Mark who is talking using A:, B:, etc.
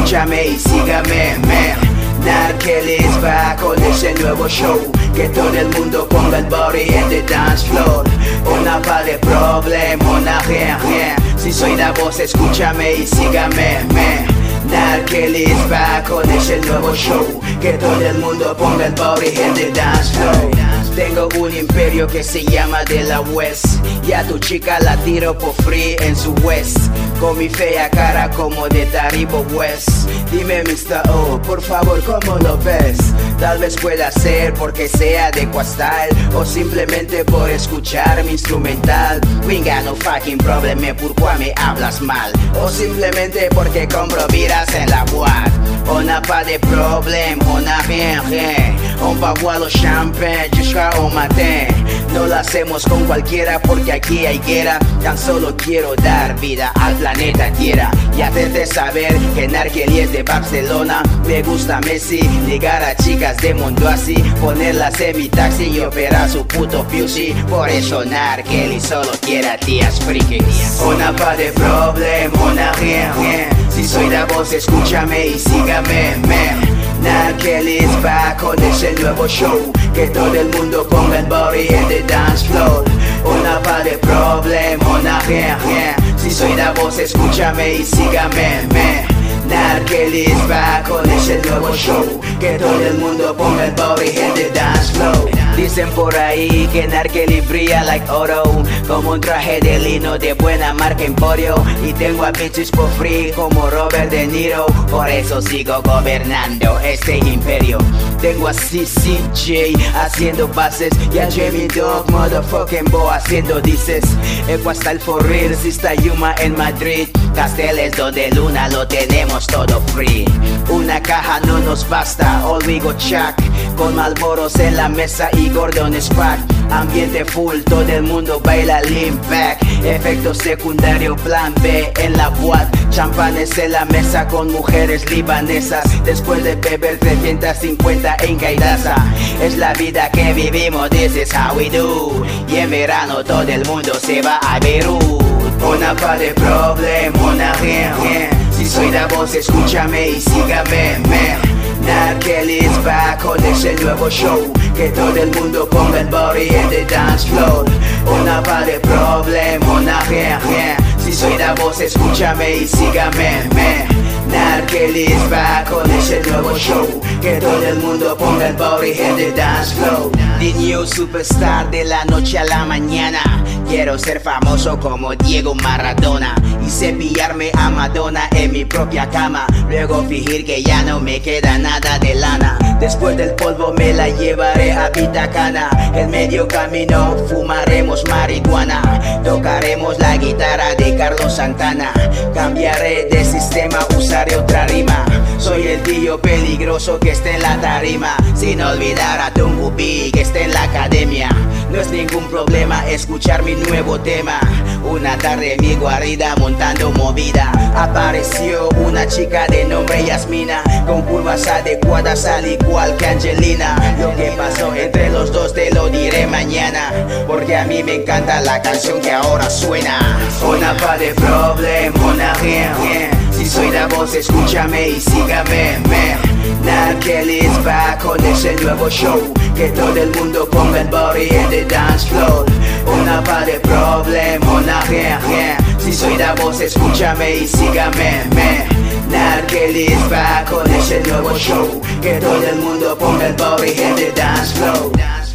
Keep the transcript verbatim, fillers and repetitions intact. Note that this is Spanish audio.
A: escúchame y sígame, man. Narkelis va con ese nuevo show. Que todo el mundo ponga el body en the dance floor. Una pa' de problem, una rien, rien. Si soy la voz, escúchame y sígame, man. Narkelis va con ese nuevo show. Que todo el mundo ponga el body en the dance floor. Tengo un imperio que se llama de la West. Y a tu chica la tiro por free en su West. Con mi fea cara como de Taribo West. Dime mister O, por favor, ¿cómo lo ves? Tal vez pueda ser porque sea de Quastyle, o simplemente por escuchar mi instrumental. We got no fucking problem, pourquoi me hablas mal? O simplemente porque compro vidas en la boîte. On n'a pas de problème, on n'a rien, rien. On va boire le champagne jusqu'au matin. No lo hacemos con cualquiera porque aquí hay guerra. Tan solo quiero dar vida al planeta Tierra y hacerte saber que Narkeli es de Barcelona. Me gusta Messi, ligar a chicas de mundo así, ponerlas en mi taxi y operar su puto fusi. Por eso Narkeli solo quiere a tías frikis. On n'a pas de problème, on n'a rien, rien. Si soy la voz, escúchame y sígame, man. Narkelis va con ese nuevo show. Que todo el mundo ponga el body en the dance floor. Una pa' de problem, una rien, rien. Si soy la voz, escúchame y sígame, man. Narkelis va con ese nuevo show. Que todo el mundo ponga el body en the dance floor. Dicen por ahí que Narkeli brilla like oro, como un traje de lino de buena marca Emporio. Y tengo a bitches por free como Robert De Niro. Por eso sigo gobernando este imperio. Tengo a C C J haciendo bases y a Jamie Dog motherfucking Bo haciendo dices. Quastyle for real, Sista Yuma en Madrid. Casteles donde luna lo tenemos todo free. Una caja no nos basta, all we go chuck. Con Malboros en la mesa y Gordon Spack. Ambiente full, todo el mundo baila lean back. Efecto secundario, plan B en la boîte. Champanes en la mesa con mujeres libanesas. Después de beber trescientos cincuenta en Caidaza. Es la vida que vivimos, this is how we do. Y en verano todo el mundo se va a Beirut. Una pa' de problem, una rien, rien. Si soy la voz, escúchame y sígame, man. Narkelis va con ese nuevo show. Que todo el mundo ponga el body en the dance floor. Una pa' de problem, una rien, rien. Si soy la voz, escúchame y sígame, man. Narkelis va con ese nuevo show. Que todo el mundo ponga el body en the dance floor. The new superstar de la noche a la mañana. Quiero ser famoso como Diego Maradona y cepillarme a Madonna en mi propia cama. Luego fingir que ya no me queda nada de lana. Después del polvo me la llevaré a Vitacana. En medio camino fumaremos marihuana. Tocaremos la guitarra de Carlos Santana. Cambiaré de sistema, usaré otra rima. Soy el tío peligroso que está en la tarima. Sin olvidar a Tungu B que está en la academia. No es ningún problema escuchar mi nuevo tema. Una tarde en mi guarida montando movida. Apareció una chica de nombre Yasmina, con curvas adecuadas al igual que Angelina. Lo que pasó entre los dos te lo diré mañana, porque a mí me encanta la canción que ahora suena. Una pa' de problem, una rien, rien. Si soy la voz, escúchame y sígame, man. Narkelis va con ese nuevo show. Que todo el mundo ponga el body en the dance floor. Una pa' de problem, una rien, rien. Si soy la voz, escúchame y sígame, man. Narkelis va con ese nuevo show. Que todo el mundo ponga el body en the dance floor.